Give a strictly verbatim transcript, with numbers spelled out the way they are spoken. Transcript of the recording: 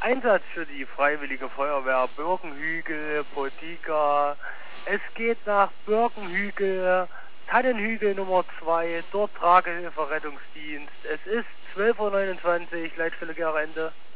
Einsatz für die Freiwillige Feuerwehr Birkenhügel, Potika. Es geht nach Birkenhügel, Tannenhügel Nummer zwei, dort Tragehilfe Rettungsdienst. Es ist zwölf Uhr neunundzwanzig, Leitstelle Gera Ende.